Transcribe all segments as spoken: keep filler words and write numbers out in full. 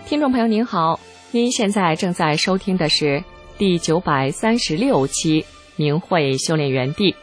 听众朋友您好，您现在正在收听的是第九百三十六期明慧修炼园地。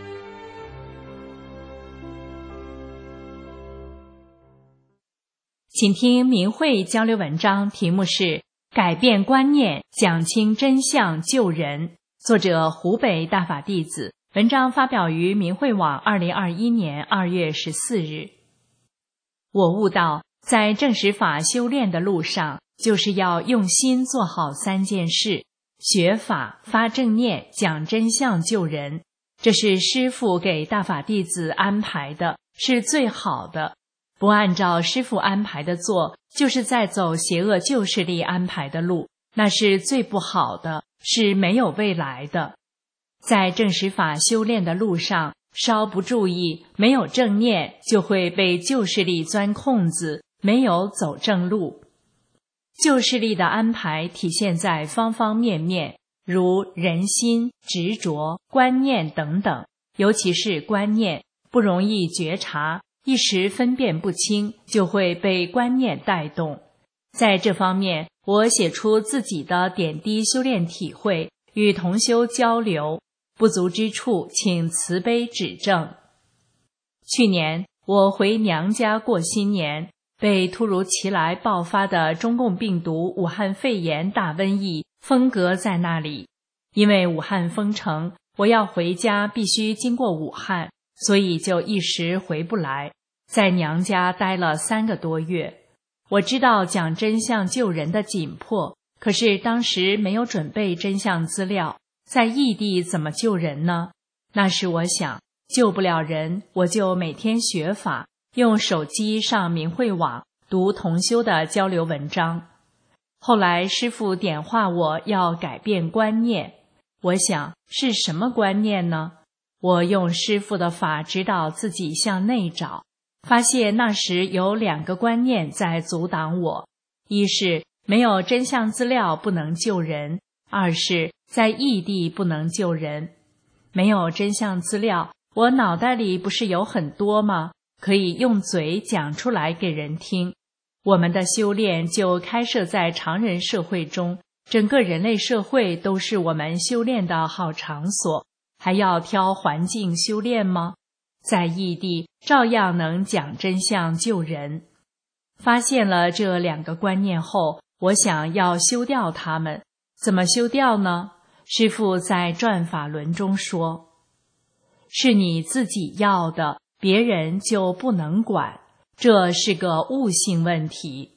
请听明慧交流文章，题目是改变观念，讲清真相，救人。作者湖北大法弟子，文章发表于明慧网二零二一年二月十四日。我悟到，在正实法修炼的路上，就是要用心做好三件事：学法、发正念、讲真相、救人。这是师父给大法弟子安排的，是最好的。不按照师父安排的做，就是在走邪恶旧势力安排的路，那是最不好的，是没有未来的。在正实法修炼的路上，稍不注意，没有正念，就会被旧势力钻空子，没有走正路。旧势力的安排体现在方方面面，如人心、执着、观念等等，尤其是观念，不容易觉察，一时分辨不清，就会被观念带动。在这方面，我写出自己的点滴修炼体会，与同修交流，不足之处请慈悲指正。去年我回娘家过新年，被突如其来爆发的中共病毒武汉肺炎大瘟疫封隔在那里。因为武汉封城，我要回家必须经过武汉，所以就一时回不来，在娘家待了三个多月。我知道讲真相救人的紧迫，可是当时没有准备真相资料，在异地怎么救人呢？那时我想，救不了人，我就每天学法，用手机上明慧网读同修的交流文章。后来师父点化我要改变观念，我想是什么观念呢？我用师父的法指导自己向内找，发现那时有两个观念在阻挡我：一是没有真相资料不能救人，二是在异地不能救人。没有真相资料，我脑袋里不是有很多吗？可以用嘴讲出来给人听。我们的修炼就开设在常人社会中，整个人类社会都是我们修炼的好场所，还要挑环境修炼吗？在异地照样能讲真相救人。发现了这两个观念后，我想要修掉它们。怎么修掉呢？师父在转法轮中说，是你自己要的，别人就不能管，这是个悟性问题。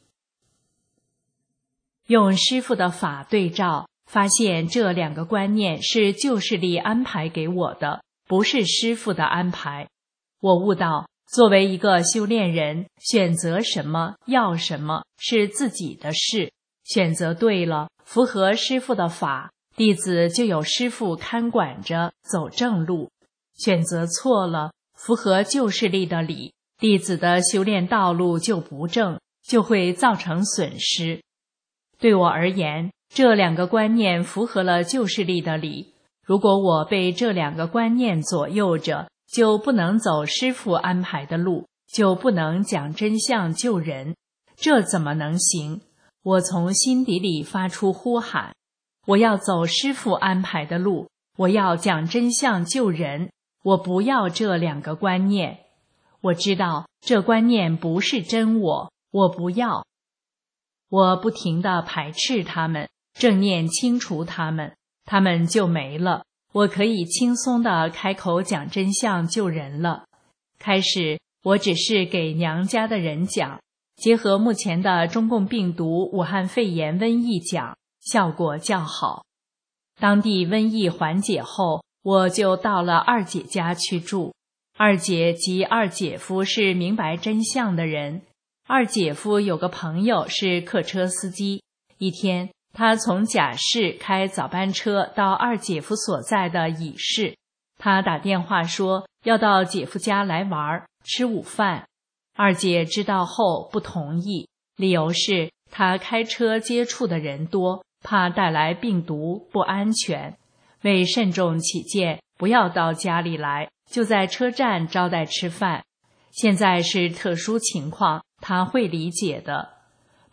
用师父的法对照，发现这两个观念是旧势力安排给我的，不是师父的安排。我悟到，作为一个修炼人，选择什么，要什么，是自己的事。选择对了，符合师父的法，弟子就有师父看管着，走正路。选择错了，符合旧势力的理，弟子的修炼道路就不正，就会造成损失。对我而言，这两个观念符合了旧势力的理，如果我被这两个观念左右着，就不能走师父安排的路，就不能讲真相救人，这怎么能行？我从心底里发出呼喊，我要走师父安排的路，我要讲真相救人，我不要这两个观念。我知道这观念不是真我，我不要。我不停地排斥它们，正念清除它们，它们就没了，我可以轻松地开口讲真相救人了。开始我只是给娘家的人讲，结合目前的中共病毒武汉肺炎瘟疫讲，效果较好。当地瘟疫缓解后，我就到了二姐家去住。二姐及二姐夫是明白真相的人。二姐夫有个朋友是客车司机，一天他从甲市开早班车到二姐夫所在的乙市，他打电话说要到姐夫家来玩，吃午饭。二姐知道后不同意，理由是他开车接触的人多，怕带来病毒不安全，为慎重起见，不要到家里来，就在车站招待吃饭。现在是特殊情况，他会理解的。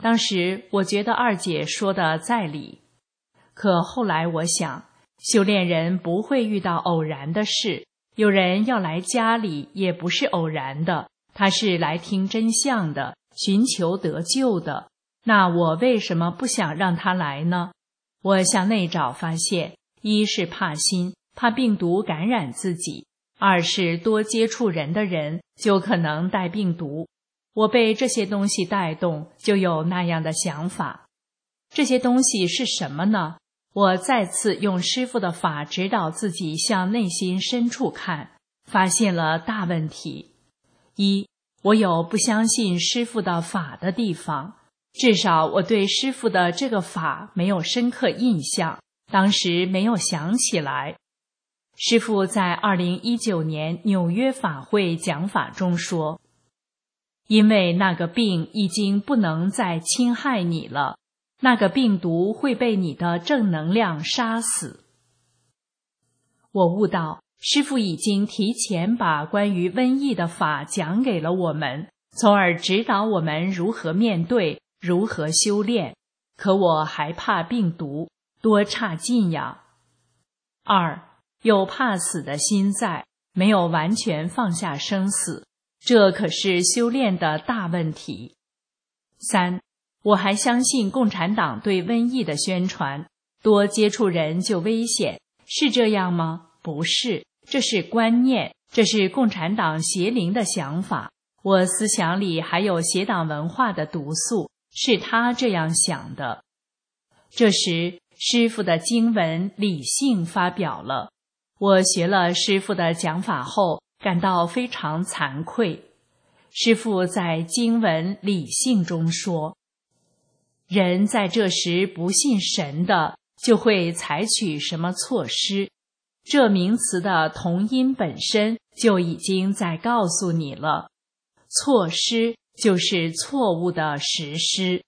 当时我觉得二姐说的在理，可后来我想，修炼人不会遇到偶然的事，有人要来家里也不是偶然的，他是来听真相的，寻求得救的。那我为什么不想让他来呢？我向内找发现，一是怕心，怕病毒感染自己；二是多接触人的人就可能带病毒。我被这些东西带动，就有那样的想法。这些东西是什么呢？我再次用师父的法指导自己向内心深处看，发现了大问题。一，我有不相信师父的法的地方，至少我对师父的这个法没有深刻印象，当时没有想起来。师父在二零一九年纽约法会讲法中说，因为那个病已经不能再侵害你了，那个病毒会被你的正能量杀死。我悟到，师父已经提前把关于瘟疫的法讲给了我们，从而指导我们如何面对，如何修炼。可我还怕病毒，多差劲呀。二，有怕死的心在，没有完全放下生死，这可是修炼的大问题。三，我还相信共产党对瘟疫的宣传，多接触人就危险，是这样吗？不是，这是观念，这是共产党邪灵的想法。我思想里还有邪党文化的毒素，是他这样想的。这时，师父的经文理性发表了。我学了师父的讲法后，感到非常惭愧。师父在经文理性中说，人在这时不信神的，就会采取什么措施？这名词的同音本身就已经在告诉你了，措施就是错误的实施。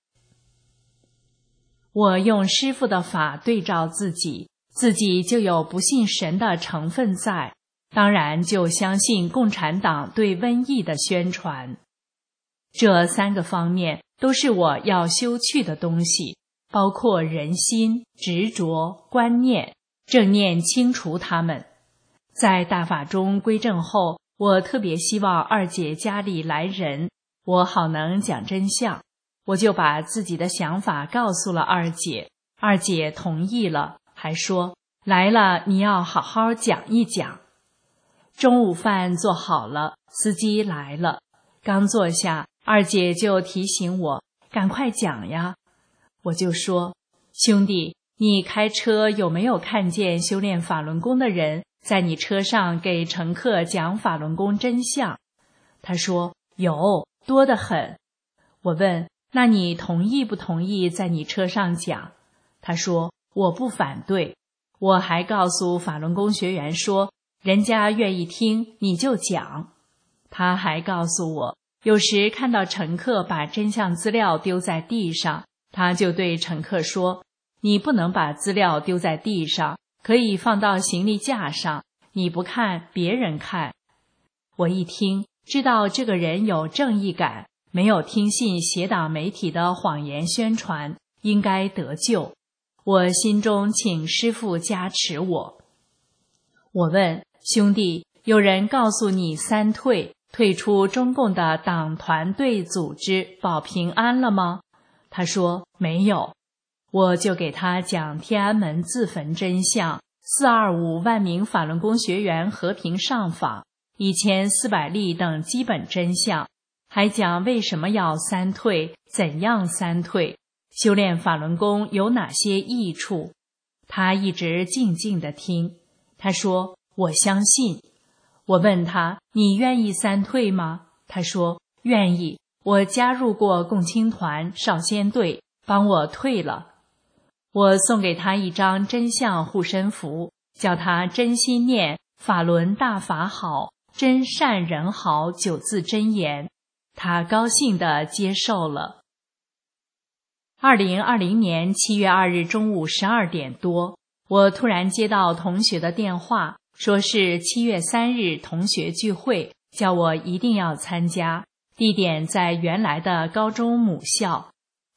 我用师父的法对照自己，自己就有不信神的成分在，当然就相信共产党对瘟疫的宣传。这三个方面都是我要修去的东西，包括人心、执着、观念，正念清除它们。在大法中归正后，我特别希望二姐家里来人，我好能讲真相。我就把自己的想法告诉了二姐，二姐同意了，还说来了你要好好讲一讲。中午饭做好了，司机来了，刚坐下，二姐就提醒我赶快讲呀。我就说，兄弟，你开车有没有看见修炼法轮功的人在你车上给乘客讲法轮功真相？他说有，多得很。我问，那你同意不同意在你车上讲？他说我不反对。我还告诉法轮功学员说，人家愿意听你就讲。他还告诉我，有时看到乘客把真相资料丢在地上，他就对乘客说，你不能把资料丢在地上，可以放到行李架上，你不看别人看。我一听，知道这个人有正义感，没有听信邪党媒体的谎言宣传，应该得救。我心中请师父加持我。我问，兄弟，有人告诉你三退，退出中共的党团队组织保平安了吗？他说没有。我就给他讲天安门自焚真相，四二五万名法轮功学员和平上访，一千四百例等基本真相，还讲为什么要三退，怎样三退，修炼法轮功有哪些益处。他一直静静地听。他说我相信。我问他，你愿意三退吗？他说愿意，我加入过共青团少先队，帮我退了。我送给他一张真相护身符，叫他真心念法轮大法好，真善人好九字真言。他高兴地接受了。二零二零年七月二日中午十二点多，我突然接到同学的电话，说是七月三日同学聚会，叫我一定要参加，地点在原来的高中母校。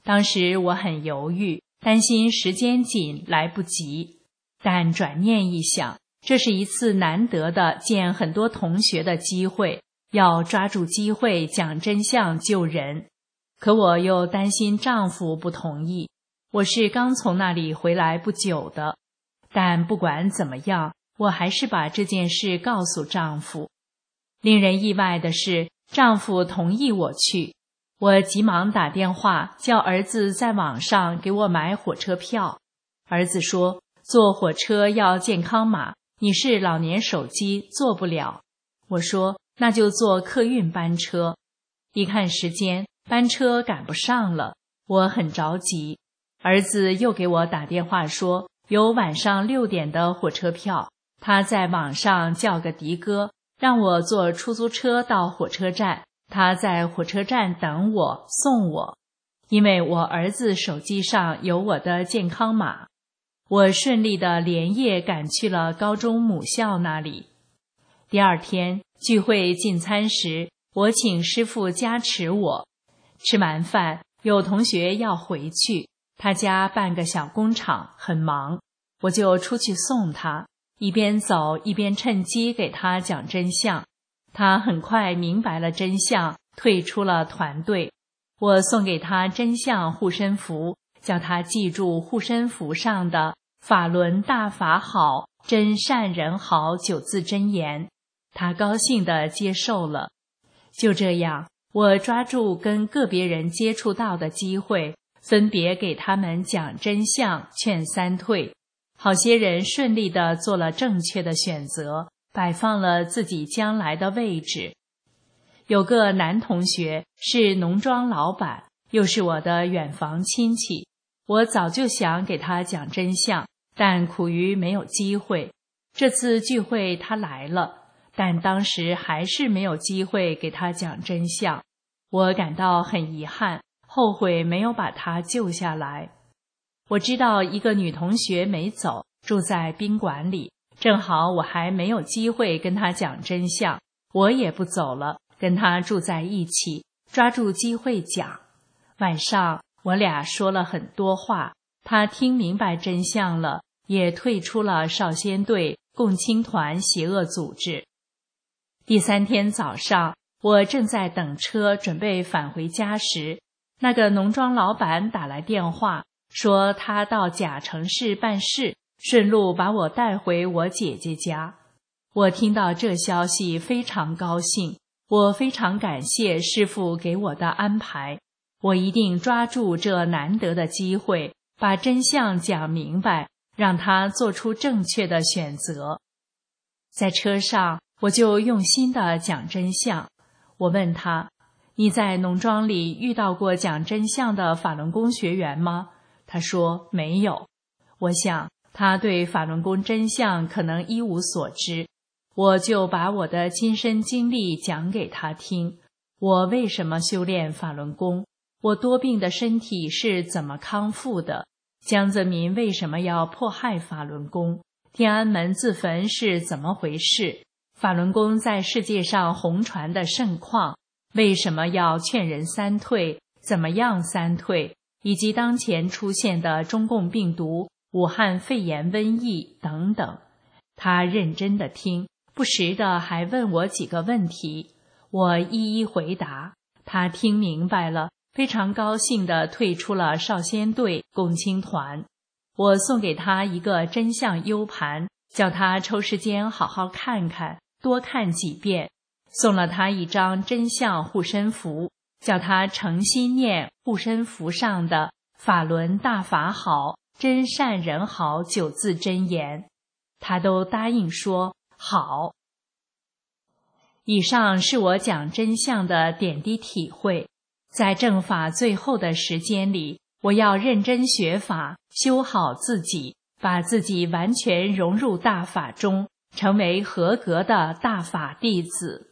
当时我很犹豫，担心时间紧来不及，但转念一想，这是一次难得的见很多同学的机会，要抓住机会讲真相救人。可我又担心丈夫不同意，我是刚从那里回来不久的。但不管怎么样，我还是把这件事告诉丈夫。令人意外的是，丈夫同意我去。我急忙打电话叫儿子在网上给我买火车票。儿子说，坐火车要健康码，你是老年手机，坐不了。我说，那就坐客运班车。一看时间，班车赶不上了，我很着急。儿子又给我打电话说，有晚上六点的火车票，他在网上叫个的哥，让我坐出租车到火车站，他在火车站等我送我。因为我儿子手机上有我的健康码，我顺利地连夜赶去了高中母校那里。第二天聚会进餐时，我请师父加持我。吃完饭，有同学要回去，他家办个小工厂，很忙，我就出去送他，一边走一边趁机给他讲真相。他很快明白了真相，退出了团队。我送给他真相护身符，叫他记住护身符上的法轮大法好，真善人好九字真言。他高兴地接受了。就这样，我抓住跟个别人接触到的机会，分别给他们讲真相，劝三退。好些人顺利地做了正确的选择，摆放了自己将来的位置。有个男同学是农庄老板，又是我的远房亲戚，我早就想给他讲真相，但苦于没有机会。这次聚会他来了，但当时还是没有机会给他讲真相，我感到很遗憾，后悔没有把他救下来。我知道一个女同学没走，住在宾馆里，正好我还没有机会跟她讲真相，我也不走了，跟她住在一起，抓住机会讲。晚上我俩说了很多话，她听明白真相了，也退出了少先队、共青团邪恶组织。第三天早上，我正在等车准备返回家时，那个农庄老板打来电话，说他到甲城市办事，顺路把我带回我姐姐家。我听到这消息非常高兴，我非常感谢师父给我的安排，我一定抓住这难得的机会，把真相讲明白，让他做出正确的选择。在车上，我就用心地讲真相。我问他，你在农庄里遇到过讲真相的法轮功学员吗？他说没有。我想他对法轮功真相可能一无所知，我就把我的亲身经历讲给他听。我为什么修炼法轮功？我多病的身体是怎么康复的？江泽民为什么要迫害法轮功？天安门自焚是怎么回事？法轮功在世界上红传的盛况，为什么要劝人三退？怎么样三退？以及当前出现的中共病毒、武汉肺炎瘟疫等等。他认真地听，不时地还问我几个问题，我一一回答。他听明白了，非常高兴地退出了少先队、共青团。我送给他一个真相 U 盘，叫他抽时间好好看看，多看几遍。送了他一张真相护身符，叫他诚心念护身符上的法轮大法好，真善人好九字真言。他都答应说好。以上是我讲真相的点滴体会。在正法最后的时间里，我要认真学法，修好自己，把自己完全融入大法中，成为合格的大法弟子。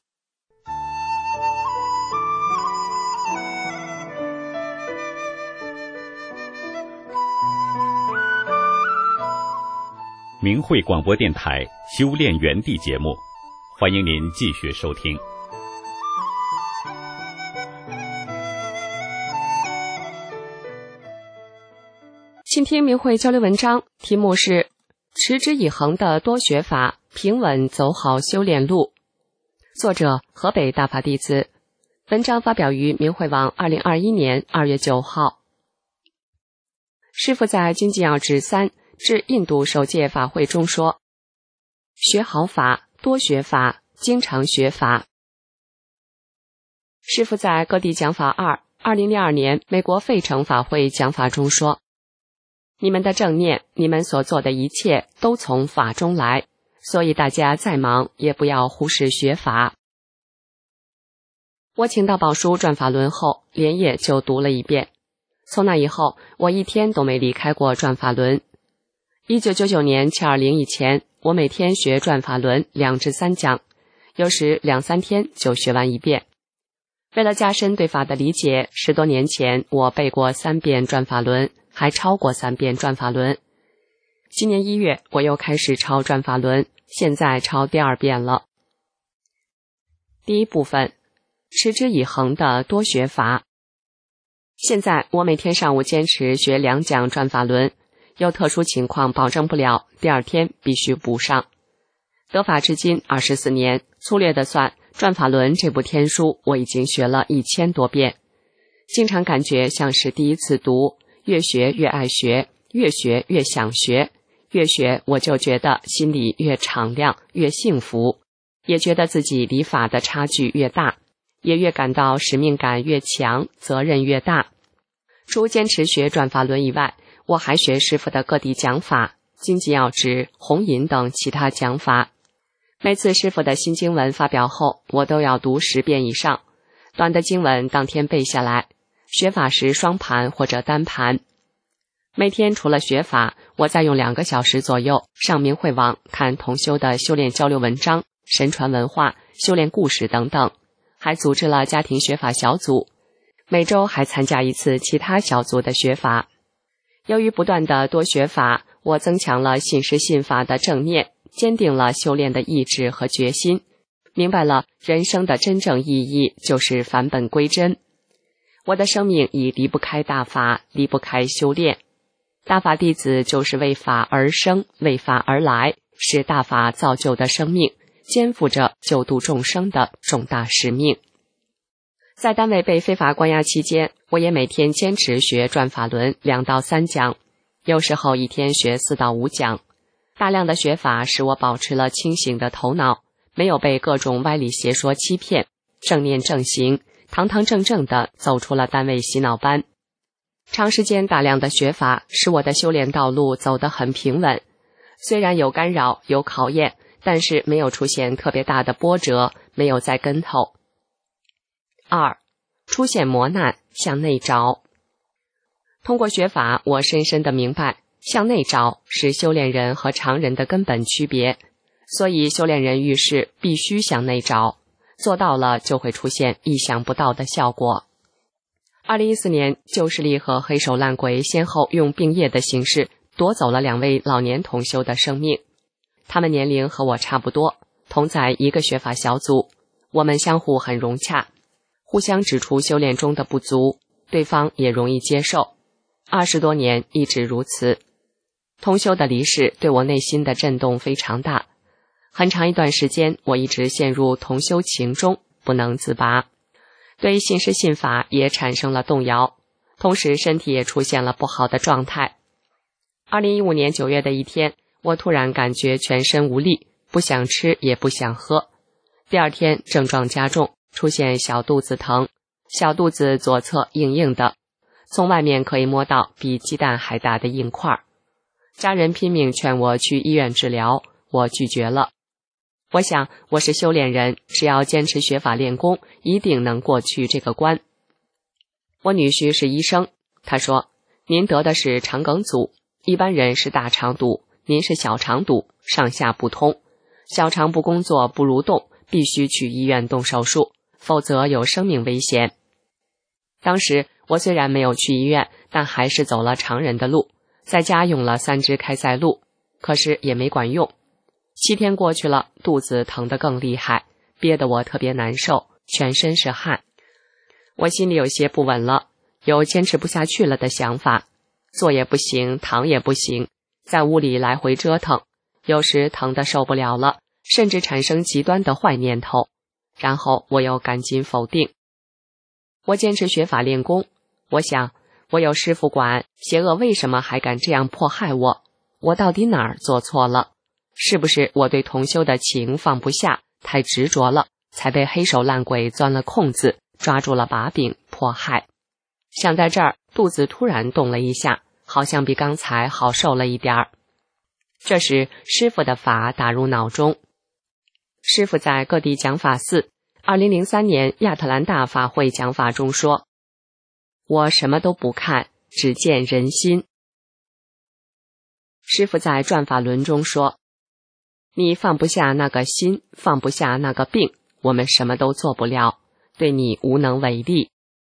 明慧广播电台修炼园地节目，欢迎您继续收听。 请听明慧交流文章，题目是持之以恒的多学法，平稳走好修炼路。作者河北大法弟子，文章发表于明慧网二零二一年二月九号。师父在《经济要旨三至印度首届法会中说：学好法，多学法，经常学法。师父在各地讲法二二零零二年美国费城法会讲法中说：你们的正念，你们所做的一切都从法中来，所以大家再忙也不要忽视学法。我请到宝书转法轮后，连夜就读了一遍。从那以后，我一天都没离开过转法轮。一九九九年七二零以前，我每天学转法轮两至三讲，有时两三天就学完一遍。为了加深对法的理解，十多年前我背过三遍转法轮，还抄过三遍转法轮。今年一月，我又开始抄转法轮，现在抄第二遍了。第一部分，持之以恒的多学法。现在我每天上午坚持学两讲转法轮，有特殊情况保证不了，第二天必须补上。得法至今二十四年，粗略的算，转法轮这部天书我已经学了一千多遍，经常感觉像是第一次读，越学越爱学，越学越想学，越学我就觉得心里越敞亮，越幸福，也觉得自己离法的差距越大，也越感到使命感越强，责任越大。除坚持学转法轮以外，我还学师父的各地讲法、经济要旨、弘引等其他讲法。每次师父的新经文发表后，我都要读十遍以上，短的经文当天背下来，学法时双盘或者单盘。每天除了学法，我再用两个小时左右上明慧网看同修的修炼交流文章、神传文化、修炼故事等等，还组织了家庭学法小组，每周还参加一次其他小组的学法。由于不断的多学法，我增强了信师信法的正念，坚定了修炼的意志和决心，明白了人生的真正意义就是返本归真。我的生命已离不开大法，离不开修炼。大法弟子就是为法而生，为法而来，是大法造就的生命，肩负着救度众生的重大使命。在单位被非法关押期间，我也每天坚持学转法轮两到三讲，有时候一天学四到五讲。大量的学法使我保持了清醒的头脑，没有被各种歪理邪说欺骗，正念正行，堂堂正正地走出了单位洗脑班。长时间大量的学法使我的修炼道路走得很平稳，虽然有干扰有考验，但是没有出现特别大的波折，没有栽跟头。二，出现磨难向内找。通过学法，我深深地明白向内找是修炼人和常人的根本区别，所以修炼人遇事必须向内找，做到了就会出现意想不到的效果。二零一四年，旧势力和黑手烂鬼先后用并业的形式夺走了两位老年同修的生命。他们年龄和我差不多，同在一个学法小组，我们相互很融洽，互相指出修炼中的不足，对方也容易接受。二十多年一直如此。同修的离世对我内心的震动非常大，很长一段时间我一直陷入同修情中，不能自拔，对信师信法也产生了动摇，同时身体也出现了不好的状态。二零一五年九月的一天，我突然感觉全身无力，不想吃也不想喝。第二天症状加重，出现小肚子疼，小肚子左侧硬硬的，从外面可以摸到比鸡蛋还大的硬块。家人拼命劝我去医院治疗，我拒绝了。我想我是修炼人，只要坚持学法练功，一定能过去这个关。我女婿是医生，他说：您得的是肠梗阻，一般人是大肠堵，您是小肠堵，上下不通，小肠不工作不蠕动，必须去医院动手术，否则有生命危险。当时我虽然没有去医院，但还是走了常人的路，在家用了三支开塞露，可是也没管用。七天过去了，肚子疼得更厉害，憋得我特别难受，全身是汗。我心里有些不稳了，有坚持不下去了的想法。 坐也不行，躺也不行，在屋里来回折腾，有时疼得受不了了，甚至产生极端的坏念头，然后我又赶紧否定。我坚持学法练功，我想，我有师父管，邪恶为什么还敢这样迫害我？我到底哪儿做错了？是不是我对同修的情放不下，太执着了，才被黑手烂鬼钻了空子，抓住了把柄，迫害？想在这儿，肚子突然动了一下，好像比刚才好受了一点儿。这时师父的法打入脑中。师父在各地讲法寺二零零三年亚特兰大法会讲法中说，我什么都不看，只见人心。师父在转法轮中说，你放不下那个心，放不下那个病，我们什么都做不了，对你无能为力。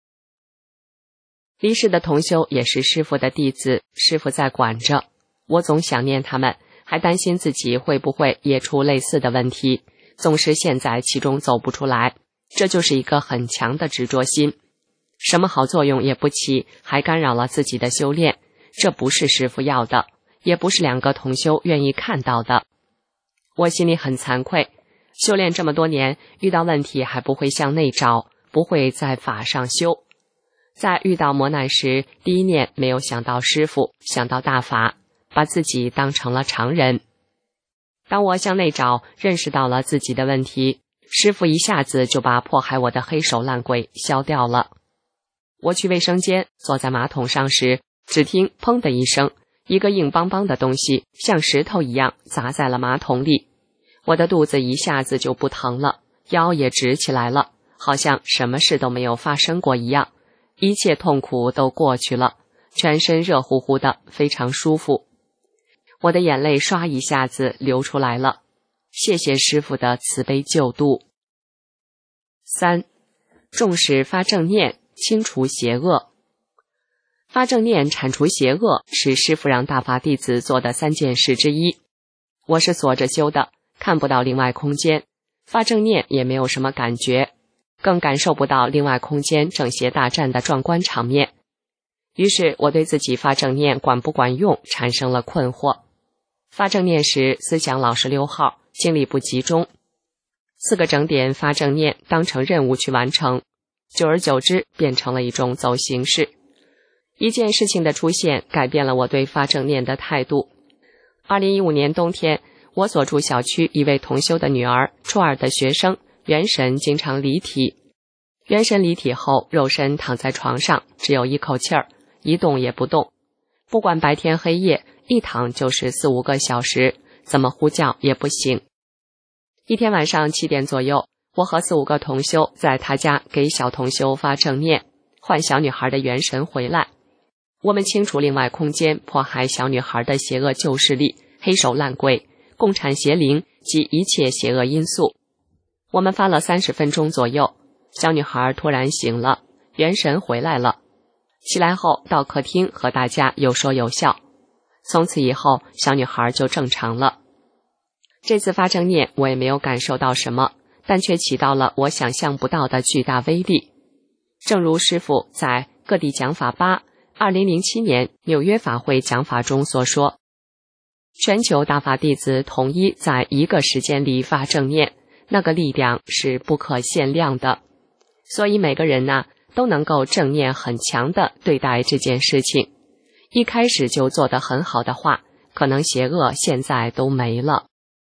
离世的同修也是师父的弟子，师父在管着，我总想念他们，还担心自己会不会也出类似的问题，总是陷在其中走不出来，这就是一个很强的执着心，什么好作用也不起，还干扰了自己的修炼，这不是师父要的，也不是两个同修愿意看到的。我心里很惭愧，修炼这么多年，遇到问题还不会向内找，不会在法上修。在遇到磨难时，第一念没有想到师父，想到大法，把自己当成了常人。当我向内找，认识到了自己的问题，师父一下子就把迫害我的黑手烂鬼消掉了。我去卫生间，坐在马桶上时，只听砰的一声，一个硬邦邦的东西像石头一样砸在了马桶里，我的肚子一下子就不疼了，腰也直起来了，好像什么事都没有发生过一样，一切痛苦都过去了，全身热乎乎的，非常舒服。我的眼泪唰一下子流出来了，谢谢师父的慈悲救度。三，重视发正念，清除邪恶。发正念铲除邪恶是师父让大法弟子做的三件事之一。我是锁着修的，看不到另外空间，发正念也没有什么感觉，更感受不到另外空间正邪大战的壮观场面。于是我对自己发正念管不管用产生了困惑。发正念时思想老是溜号，精力不集中，四个整点发正念当成任务去完成，久而久之变成了一种走形式。一件事情的出现改变了我对发正念的态度。二零一五年冬天，我所住小区一位同修的女儿，初二的学生，元神经常离体。元神离体后，肉身躺在床上，只有一口气儿，一动也不动。不管白天黑夜，一躺就是四五个小时，怎么呼叫也不醒。一天晚上七点左右，我和四五个同修在他家给小同修发正念，唤小女孩的元神回来。我们清除另外空间迫害小女孩的邪恶旧势力、黑手烂鬼、共产邪灵及一切邪恶因素。我们发了三十分钟左右，小女孩突然醒了，元神回来了。起来后到客厅和大家有说有笑，从此以后小女孩就正常了。这次发正念我也没有感受到什么，但却起到了我想象不到的巨大威力。正如师父在各地讲法八二零零七年纽约法会讲法中所说，全球大法弟子统一在一个时间里发正念，那个力量是不可限量的。所以每个人呢、啊、都能够正念很强的对待这件事情，一开始就做得很好的话，可能邪恶现在都没了。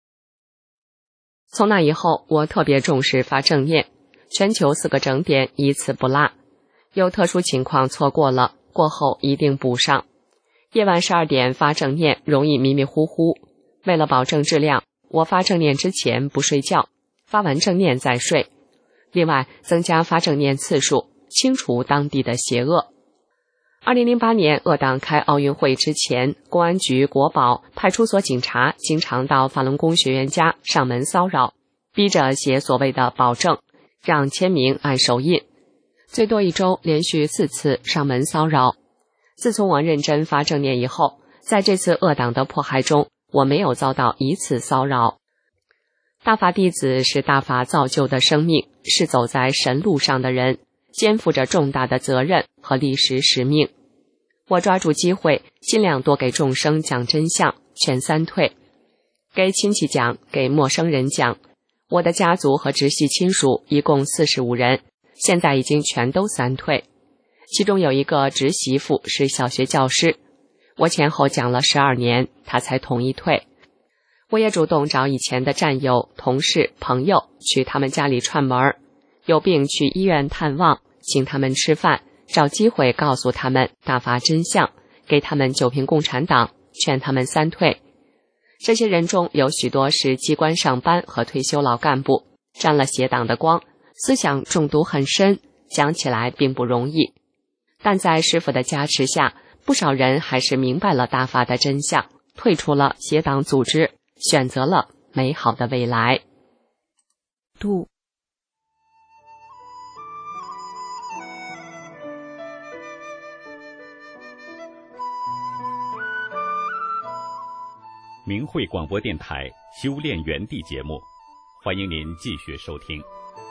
从那以后，我特别重视发正念，全球四个整点一次不落，有特殊情况错过了，过后一定补上。夜晚十二点发正念容易迷迷糊糊，为了保证质量，我发正念之前不睡觉，发完正念再睡。另外增加发正念次数，清除当地的邪恶。二零零八年鄂党开奥运会之前，公安局、国保、派出所警察经常到法轮功学员家上门骚扰，逼着写所谓的保证，让签名按手印，最多一周连续四次上门骚扰。自从我认真发正念以后，在这次恶党的迫害中，我没有遭到一次骚扰。大法弟子是大法造就的生命，是走在神路上的人，肩负着重大的责任和历史使命。 我抓住机会，尽量多给众生讲真相，劝三退。给亲戚讲，给陌生人讲。我的家族和直系亲属一共四十五人，现在已经全都三退。其中有一个侄媳妇是小学教师，我前后讲了十二年，她才同意退。我也主动找以前的战友、同事、朋友去他们家里串门，有病去医院探望，请他们吃饭，找机会告诉他们大法真相，给他们九评共产党，劝他们三退。这些人中有许多是机关上班和退休老干部，沾了邪党的光，思想中毒很深，讲起来并不容易。但在师父的加持下，不少人还是明白了大法的真相，退出了邪党组织，选择了美好的未来。 度明慧广播电台修炼园地节目，欢迎您继续收听。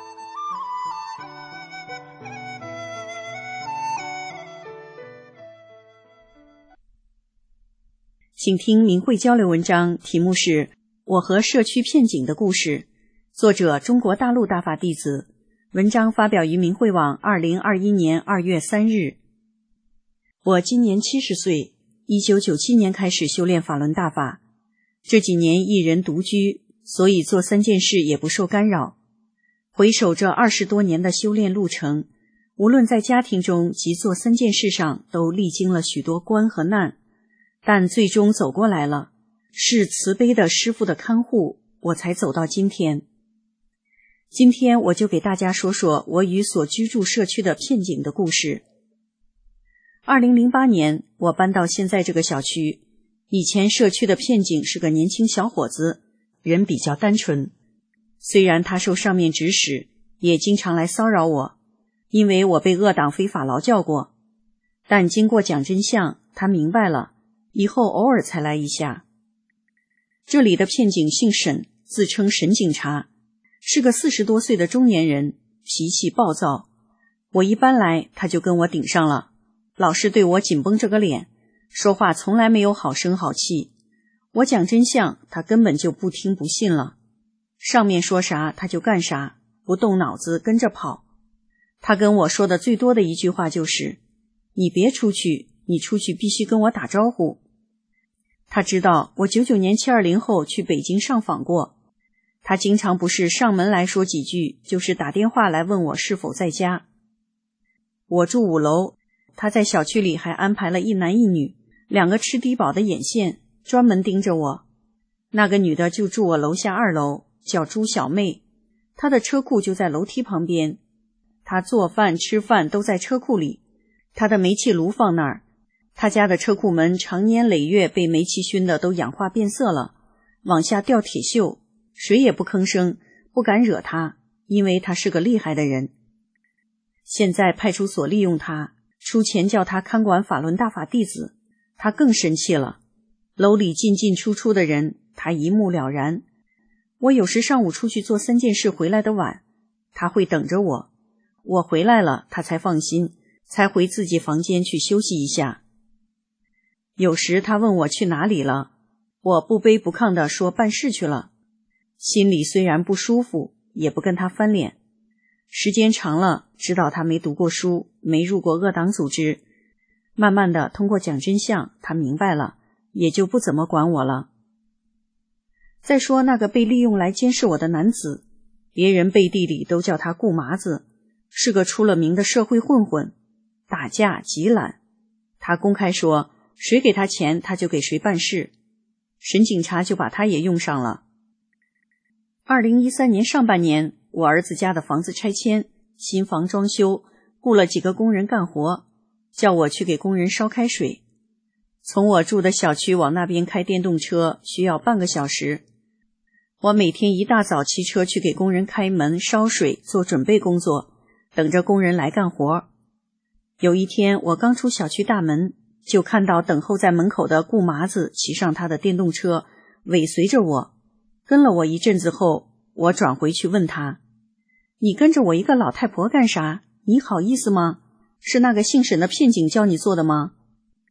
请听明慧交流文章，题目是《我和社区骗警的故事》，作者中国大陆大法弟子，文章发表于明慧网二零二一年二月三日。我今年七十岁，一九九七年开始修炼法轮大法，这几年一人独居，所以做三件事也不受干扰。回首这二十多年的修炼路程，无论在家庭中及做三件事上，都历经了许多关和难，但最终走过来了，是慈悲的师父的看护，我才走到今天。今天我就给大家说说我与所居住社区的骗警的故事。二零零八年，我搬到现在这个小区，以前社区的骗警是个年轻小伙子，人比较单纯。虽然他受上面指使，也经常来骚扰我，因为我被恶党非法劳教过。但经过讲真相，他明白了，以后偶尔才来一下。这里的骗警姓沈，自称沈警察，是个四十多岁的中年人，脾气暴躁。我一搬来，他就跟我顶上了，老是对我紧绷着个脸，说话从来没有好声好气。我讲真相，他根本就不听不信了，上面说啥他就干啥，不动脑子跟着跑。他跟我说的最多的一句话就是，你别出去，你出去必须跟我打招呼。他知道我九九年七二零后去北京上访过，他经常不是上门来说几句，就是打电话来问我是否在家。我住五楼，他在小区里还安排了一男一女，两个吃低保的眼线，专门盯着我。那个女的就住我楼下二楼，叫朱小妹，她的车库就在楼梯旁边，她做饭吃饭都在车库里，她的煤气炉放那儿，她家的车库门常年累月被煤气熏得都氧化变色了，往下掉铁锈，谁也不吭声，不敢惹她，因为她是个厉害的人。现在派出所利用她，出钱叫她看管法轮大法弟子，她更生气了。楼里进进出出的人，她一目了然。我有时上午出去做三件事回来的晚，她会等着我，我回来了她才放心，才回自己房间去休息一下。有时她问我去哪里了，我不卑不亢地说办事去了，心里虽然不舒服，也不跟她翻脸。时间长了，知道她没读过书，没入过恶党组织，慢慢的通过讲真相，她明白了，也就不怎么管我了。再说那个被利用来监视我的男子，别人背地里都叫他顾麻子，是个出了名的社会混混，打架极懒。他公开说，谁给他钱他就给谁办事，沈警察就把他也用上了。二零一三年上半年，我儿子家的房子拆迁，新房装修，雇了几个工人干活，叫我去给工人烧开水。从我住的小区往那边开电动车需要半个小时，我每天一大早骑车去给工人开门、烧水，做准备工作，等着工人来干活。有一天我刚出小区大门，就看到等候在门口的顾麻子骑上他的电动车，尾随着我。跟了我一阵子后，我转回去问他，你跟着我一个老太婆干啥？你好意思吗？是那个姓沈的骗警叫你做的吗？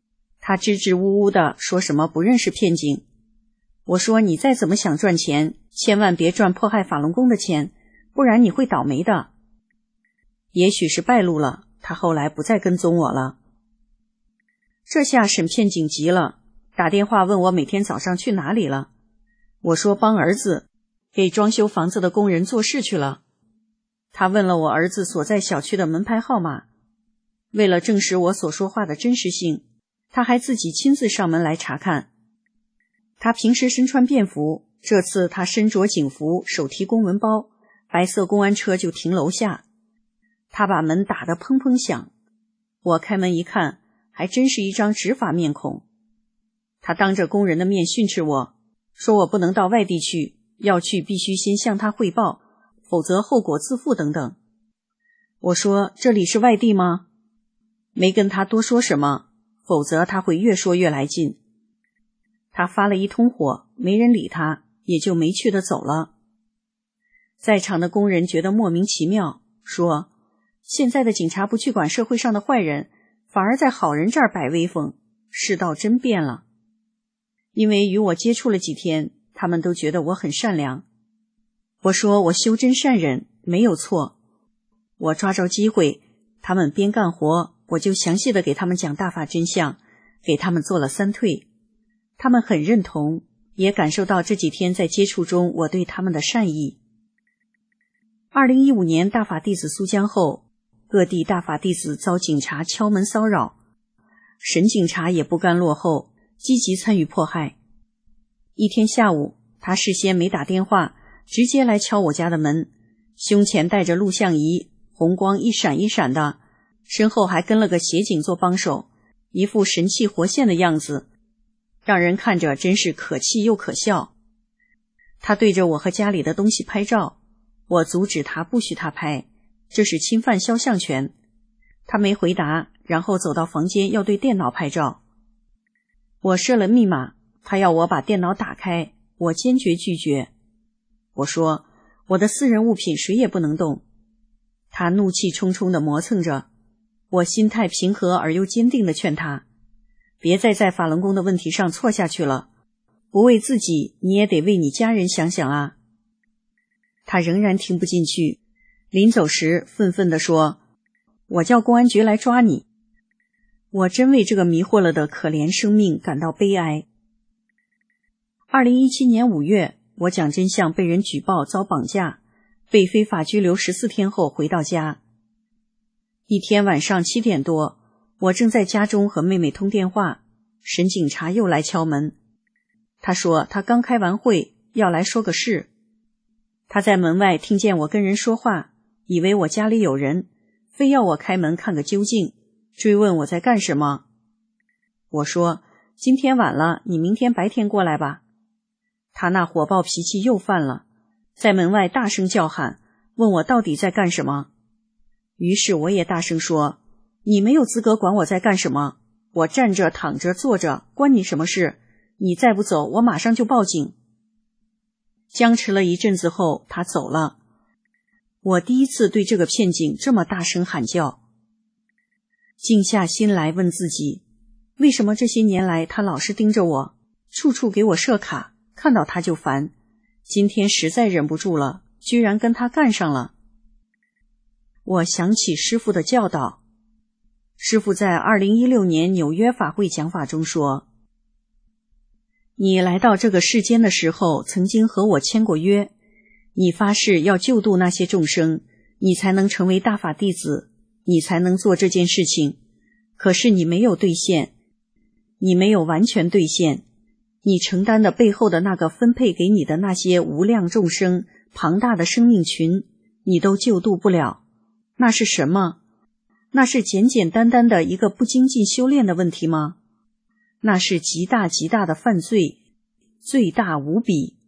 他支支吾吾地说什么不认识片警。我说你再怎么想赚钱，千万别赚迫害法轮功的钱，不然你会倒霉的。也许是败露了，他后来不再跟踪我了。这下沈片警急了，打电话问我每天早上去哪里了。我说帮儿子给装修房子的工人做事去了。他问了我儿子所在小区的门牌号码。为了证实我所说话的真实性，他还自己亲自上门来查看。他平时身穿便服，这次他身着警服，手提公文包，白色公安车就停楼下。他把门打得砰砰响，我开门一看，还真是一张执法面孔。他当着工人的面训斥我，说我不能到外地去，要去必须先向他汇报，否则后果自负等等。我说这里是外地吗？没跟他多说什么，否则他会越说越来劲。他发了一通火，没人理他，也就没趣地走了。在场的工人觉得莫名其妙，说现在的警察不去管社会上的坏人，反而在好人这儿摆威风，世道真变了。因为与我接触了几天，他们都觉得我很善良。我说我修真善忍，没有错。我抓着机会，他们边干活，我就详细的给他们讲大法真相，给他们做了三退。他们很认同，也感受到这几天在接触中我对他们的善意。二零一五年大法弟子苏江后，各地大法弟子遭警察敲门骚扰，沈警察也不甘落后，积极参与迫害。一天下午，他事先没打电话，直接来敲我家的门，胸前带着录像仪，红光一闪一闪的，身后还跟了个协警做帮手，一副神气活现的样子，让人看着真是可气又可笑。他对着我和家里的东西拍照，我阻止他，不许他拍，这是侵犯肖像权。他没回答，然后走到房间要对电脑拍照。我设了密码，他要我把电脑打开，我坚决拒绝。我说我的私人物品谁也不能动。他怒气冲冲地磨蹭着，我心态平和而又坚定地劝他，别再在法轮功的问题上错下去了，不为自己，你也得为你家人想想啊。他仍然听不进去，临走时愤愤地说，我叫公安局来抓你。我真为这个迷惑了的可怜生命感到悲哀。二零一七年五月，我讲真相被人举报遭绑架，被非法拘留十四天后回到家。一天晚上七点多，我正在家中和妹妹通电话，沈警察又来敲门。他说他刚开完会，要来说个事。他在门外听见我跟人说话，以为我家里有人，非要我开门看个究竟，追问我在干什么。我说今天晚了，你明天白天过来吧。他那火爆脾气又犯了，在门外大声叫喊，问我到底在干什么。于是我也大声说，你没有资格管我在干什么，我站着躺着坐着关你什么事，你再不走我马上就报警。僵持了一阵子后，他走了。我第一次对这个骗警这么大声喊叫。静下心来问自己，为什么这些年来他老是盯着我，处处给我设卡，看到他就烦，今天实在忍不住了，居然跟他干上了。我想起师父的教导。师父在二零一六年纽约法会讲法中说，你来到这个世间的时候曾经和我签过约，你发誓要救度那些众生，你才能成为大法弟子，你才能做这件事情，可是你没有兑现，你没有完全兑现，你承担的背后的那个分配给你的那些无量众生，庞大的生命群，你都救度不了。那是什么？那是简简单单的一个不精进修炼的问题吗？那是极大极大的犯罪，罪大无比。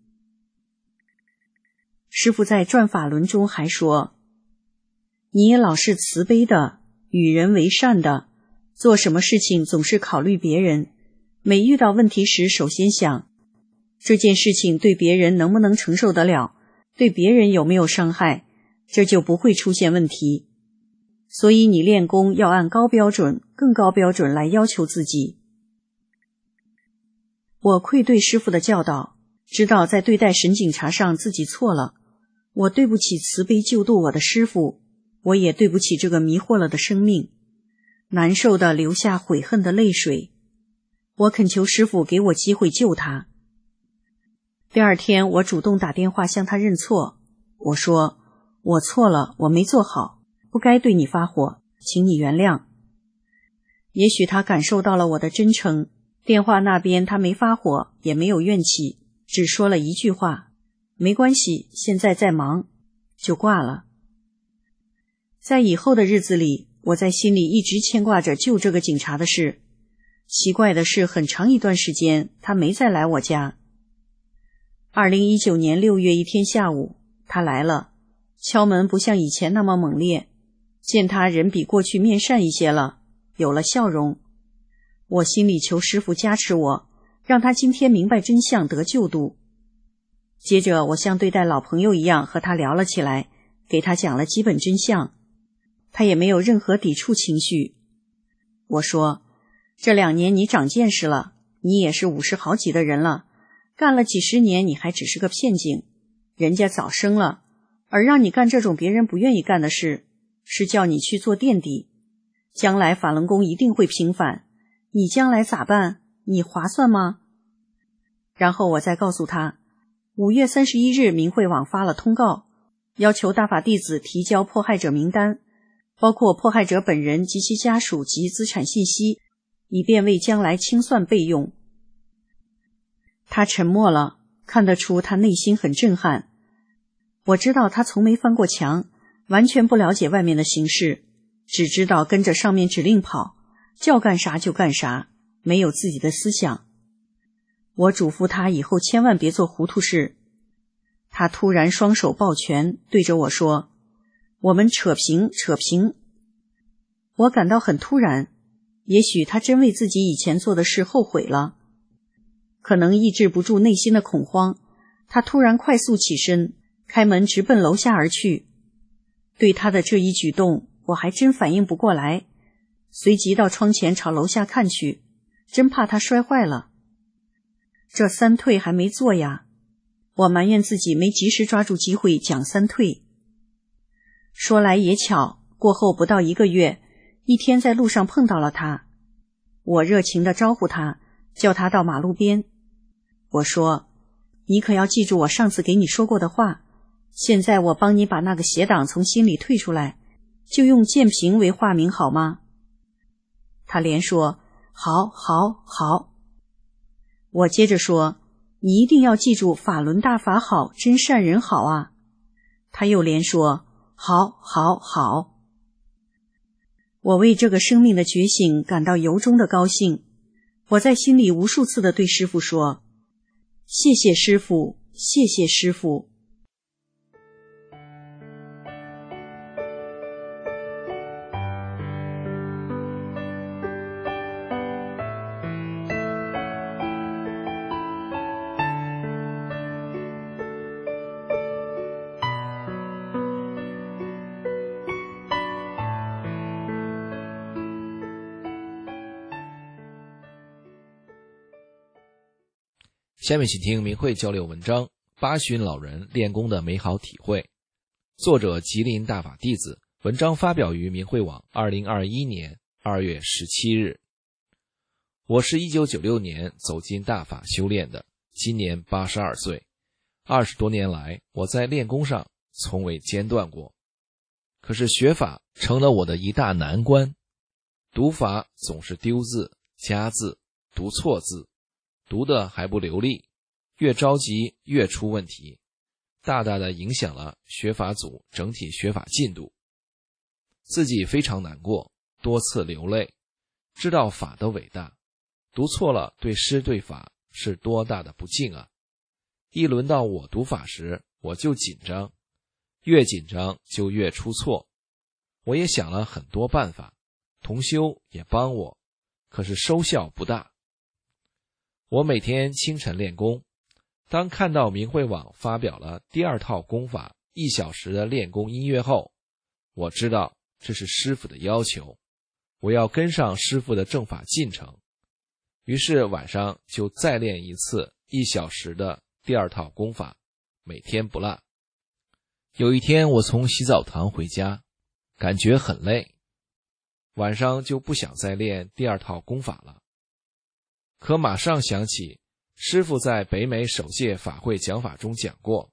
师父在转法轮中还说，你老是慈悲的，与人为善的，做什么事情总是考虑别人，每遇到问题时首先想，这件事情对别人能不能承受得了，对别人有没有伤害，这就不会出现问题。所以你练功要按高标准，更高标准来要求自己。 我愧对师父的教导，知道在对待神警察上自己错了，我对不起慈悲救度我的师父，我也对不起这个迷惑了的生命，难受地流下悔恨的泪水。我恳求师父给我机会救他。第二天，我主动打电话向他认错，我说，我错了，我没做好，不该对你发火，请你原谅。也许他感受到了我的真诚，电话那边他没发火，也没有怨气，只说了一句话，没关系，现在在忙，就挂了。在以后的日子里，我在心里一直牵挂着救这个警察的事。奇怪的是，很长一段时间他没再来我家。二零一九年六月一天下午，他来了，敲门不像以前那么猛烈，见他人比过去面善一些了，有了笑容。我心里求师父加持我，让他今天明白真相，得救度。接着我像对待老朋友一样和他聊了起来，给他讲了基本真相，他也没有任何抵触情绪。我说，这两年你长见识了，你也是五十好几的人了，干了几十年你还只是个骗警，人家早生了，而让你干这种别人不愿意干的事，是叫你去做垫底，将来法轮功一定会平反，你将来咋办？你划算吗？然后我再告诉他，五月三十一日明慧网发了通告，要求大法弟子提交迫害者名单，包括迫害者本人及其家属及资产信息，以便为将来清算备用。他沉默了，看得出他内心很震撼。我知道他从没翻过墙，完全不了解外面的形势，只知道跟着上面指令跑，叫干啥就干啥，没有自己的思想。我嘱咐他以后千万别做糊涂事。他突然双手抱拳，对着我说，我们扯平扯平。我感到很突然，也许他真为自己以前做的事后悔了。可能抑制不住内心的恐慌，他突然快速起身，开门直奔楼下而去。对他的这一举动，我还真反应不过来，随即到窗前朝楼下看去，真怕他摔坏了。这三退还没做呀，我埋怨自己没及时抓住机会讲三退。说来也巧，过后不到一个月，一天在路上碰到了他，我热情地招呼他，叫他到马路边。我说，你可要记住我上次给你说过的话，现在我帮你把那个邪党从心里退出来，就用建平为化名好吗？他连说，好好好。我接着说，你一定要记住法轮大法好，真善人好啊。他又连说，好好好。我为这个生命的觉醒感到由衷的高兴，我在心里无数次地对师父说，谢谢师父，谢谢师父。 下面请听明慧交流文章《八旬老人练功的美好体会》，作者吉林大法弟子，文章发表于明慧网二零二一年二月十七日。我是一九九六年走进大法修炼的，今年八十二岁。二十多年来，我在练功上从未间断过。可是学法成了我的一大难关，读法总是丢字、加字、读错字，读的还不流利，越着急越出问题，大大的影响了学法组整体学法进度。自己非常难过，多次流泪，知道法的伟大，读错了对师对法是多大的不敬啊！一轮到我读法时，我就紧张，越紧张就越出错。我也想了很多办法，同修也帮我，可是收效不大。我每天清晨练功，当看到明慧网发表了第二套功法一小时的练功音乐后，我知道这是师父的要求，我要跟上师父的正法进程。 于是晚上就再练一次一小时的第二套功法，每天不落。有一天我从洗澡堂回家，感觉很累，晚上就不想再练第二套功法了。可马上想起师父在北美首届法会讲法中讲过，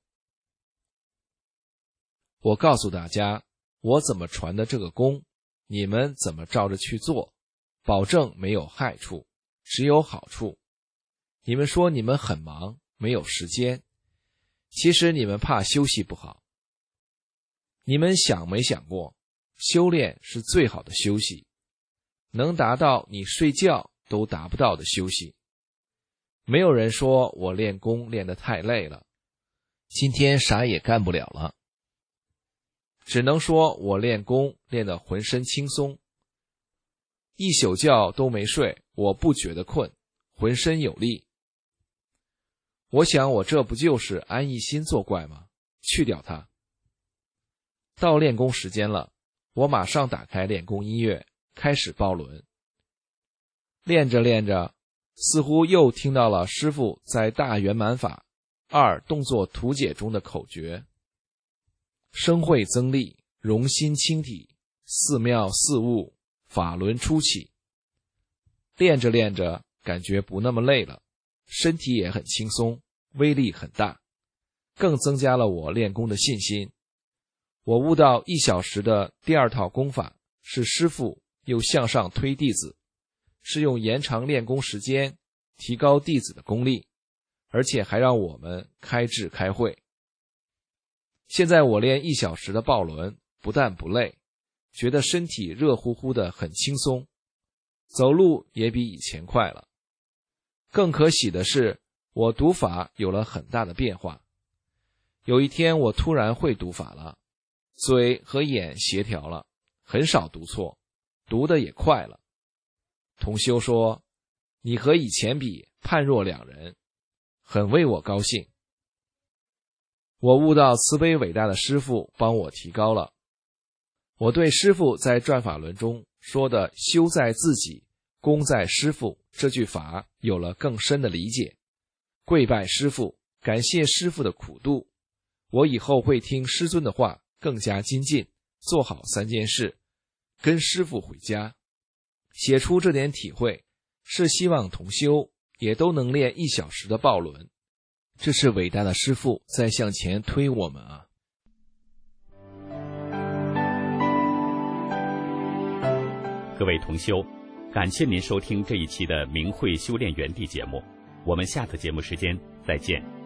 我告诉大家，我怎么传的这个功，你们怎么照着去做，保证没有害处，只有好处。你们说你们很忙，没有时间，其实你们怕休息不好。你们想没想过，修炼是最好的休息，能达到你睡觉都达不到的休息。没有人说我练功练得太累了，今天啥也干不了了，只能说我练功练得浑身轻松，一宿觉都没睡，我不觉得困，浑身有力。我想我这不就是安逸心作怪吗？去掉它。到练功时间了，我马上打开练功音乐，开始抱轮。练着练着，似乎又听到了师父在大圆满法二动作图解中的口诀：生慧增力，容心清体，四妙四悟，法轮初起。练着练着，感觉不那么累了，身体也很轻松，威力很大，更增加了我练功的信心。我悟到一小时的第二套功法是师父又向上推弟子，是用延长练功时间，提高弟子的功力，而且还让我们开智开会。现在我练一小时的抱轮，不但不累，觉得身体热乎乎的很轻松，走路也比以前快了。更可喜的是，我读法有了很大的变化。有一天我突然会读法了，嘴和眼协调了，很少读错，读得也快了。同修说，你和以前比判若两人，很为我高兴。我悟到慈悲伟大的师父帮我提高了。我对师父在转法轮中说的修在自己，功在师父这句法有了更深的理解。跪拜师父，感谢师父的苦度。我以后会听师尊的话，更加精进，做好三件事，跟师父回家。写出这点体会，是希望同修也都能练一小时的抱轮。这是伟大的师父在向前推我们啊！ 各位同修，感谢您收听这一期的明慧修炼园地节目，我们下次节目时间再见。